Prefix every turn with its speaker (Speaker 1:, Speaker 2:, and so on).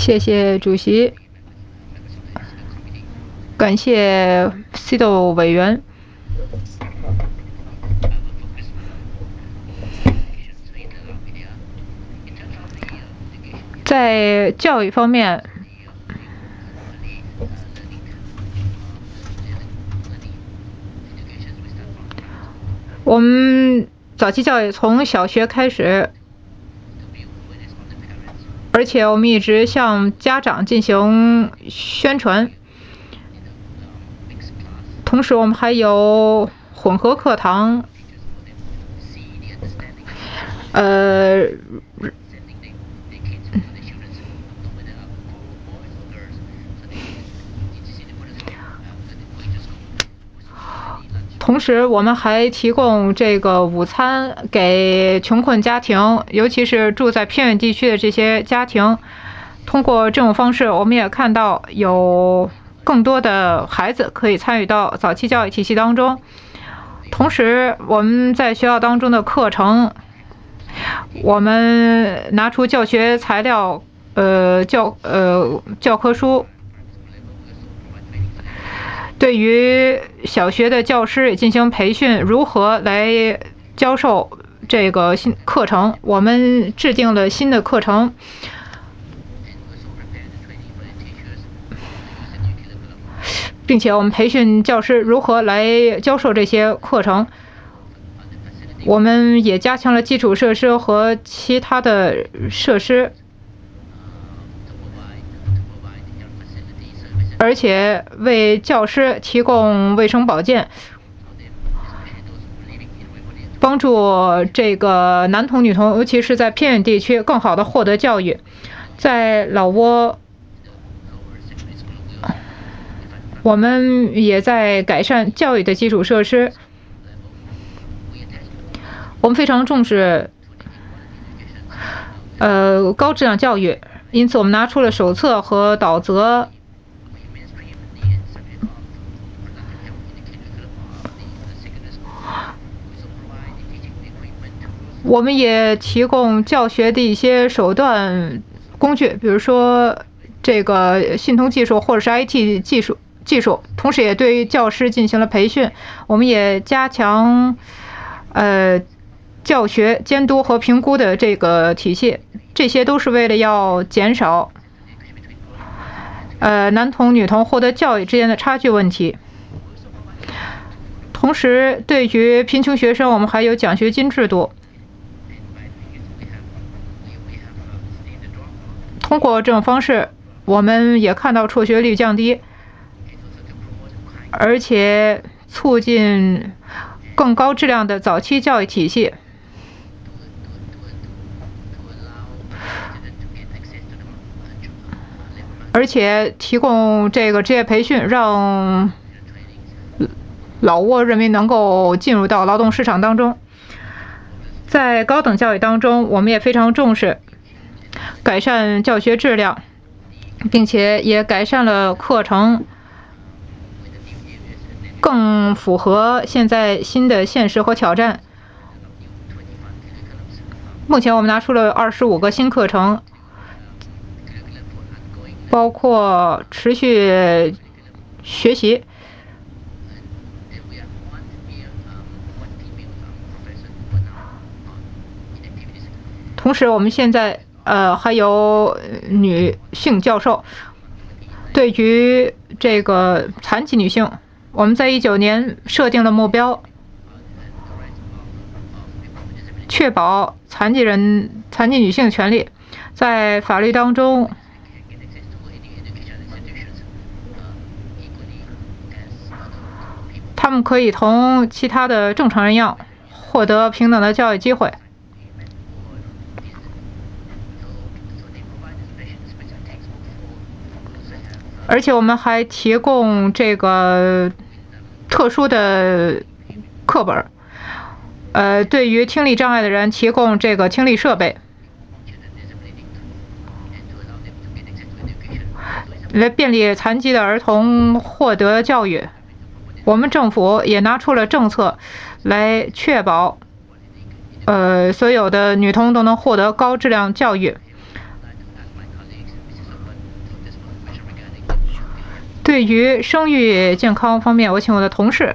Speaker 1: 谢谢主席，感谢 CEDAW 委员。在教育方面，我们早期教育从小学开始，而且我们一直向家长进行宣传。同时，我们还有混合课堂，同时，我们还提供这个午餐给穷困家庭，尤其是住在偏远地区的这些家庭。通过这种方式，我们也看到有更多的孩子可以参与到早期教育体系当中。同时，我们在学校当中的课程，我们拿出教学材料，教科书。对于小学的教师也进行培训，如何来教授这个新课程，我们制定了新的课程，并且我们培训教师如何来教授这些课程。我们也加强了基础设施和其他的设施，而且为教师提供卫生保健，帮助这个男童女童，尤其是在偏远地区更好地获得教育。在老挝，我们也在改善教育的基础设施。我们非常重视高质量教育，因此我们拿出了手册和导则。我们也提供教学的一些手段工具，比如说这个信通技术或者是 IT 技术，同时也对教师进行了培训。我们也加强教学监督和评估的这个体系，这些都是为了要减少男童女童获得教育之间的差距问题。同时，对于贫穷学生，我们还有奖学金制度。通过这种方式，我们也看到辍学率降低，而且促进更高质量的早期教育体系，而且提供这个职业培训，让老挝人民能够进入到劳动市场当中。在高等教育当中，我们也非常重视改善教学质量，并且也改善了课程，更符合现在新的现实和挑战。目前我们拿出了25个新课程，包括持续学习。同时，我们现在还有女性教授。对于这个残疾女性，我们在19年设定了目标，确保残疾女性权利。在法律当中，她们可以同其他的正常人一样获得平等的教育机会。而且我们还提供这个特殊的课本，对于听力障碍的人提供这个听力设备，来便利残疾的儿童获得教育。我们政府也拿出了政策，来确保所有的女童都能获得高质量教育。 对于生育健康方面，我请我的同事